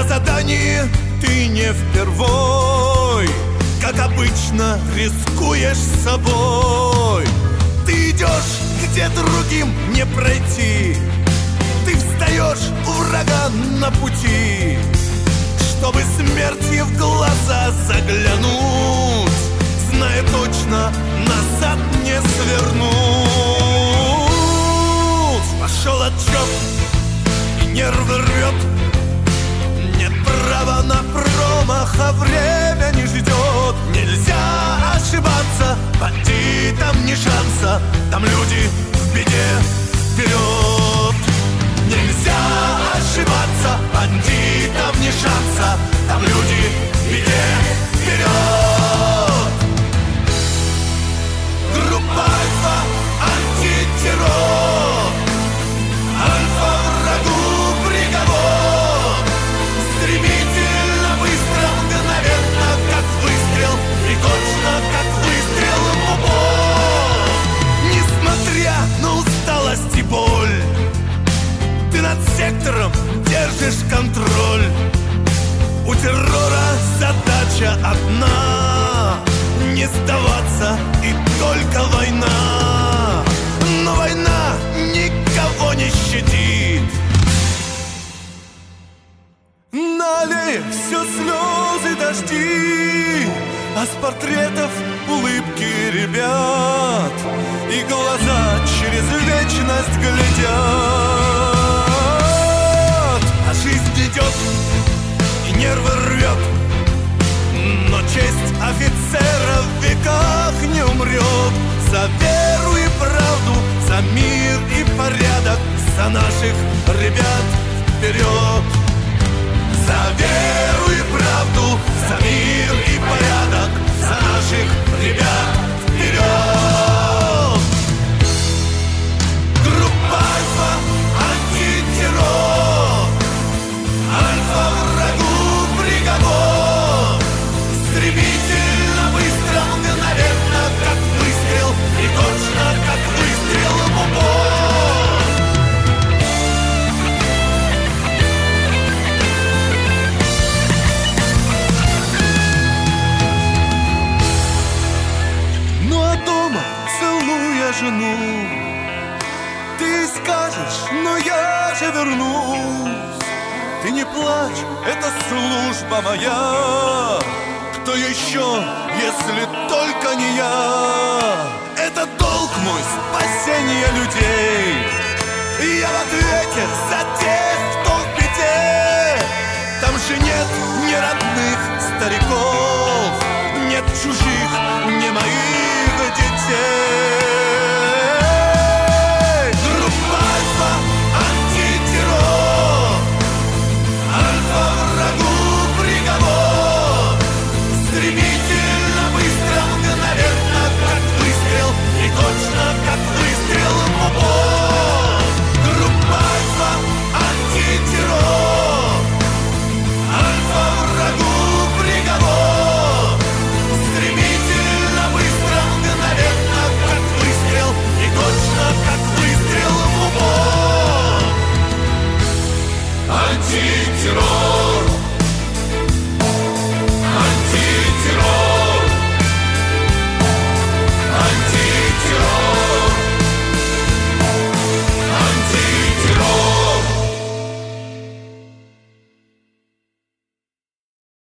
На задании ты не впервой, как обычно, рискуешь собой. Ты идешь, где другим не пройти. Ты встаешь у врага на пути, чтобы смерти в глаза заглянуть, зная точно, назад не свернуть. Пошел отчет, и нервы рвет. Нет права на промах, а время не ждет. Нельзя ошибаться, бандитам ни шанса. Там люди в беде, вперед. Нельзя ошибаться, бандитам ни шанса. Там люди в беде, вперед. Группа Альфа, антитеррор. Альфа врагу приговор. Стремительно, быстро, мгновенно, как выстрел. И точно, как выстрел в упор. Несмотря на усталость и боль, ты над сектором держишь контроль. У террора задача одна — не сдаваться, и только война. Но война никого не щадит. На аллее все слезы, дожди, а с портретов улыбки ребят, и глаза через вечность глядят. А жизнь идет, и нервы рвет, но честь офицера в веках не умрет. За веру и правду, за мир и порядок, за наших ребят вперед. За веру и правду, за мир и порядок, за наших ребят вперед. Группа Альфа, антитеррор. Альфа врагу приговор. Стремительно, быстро, мгновенно, как выстрел. И точно, как выстрел в упор. Ну а дома, целуя жену, ты скажешь: но я же вернусь. Ты не плачь, это служба моя. Кто еще, если только не я? Это долг мой, спасение людей. И я в ответе за тех, кто в беде. Там же нет ни родных стариков, нет чужих, ни моих детей. Группа Альфа, антитеррор. Альфа врагу приговор. Стремительно, быстро, мгновенно, как выстрел. И точно, как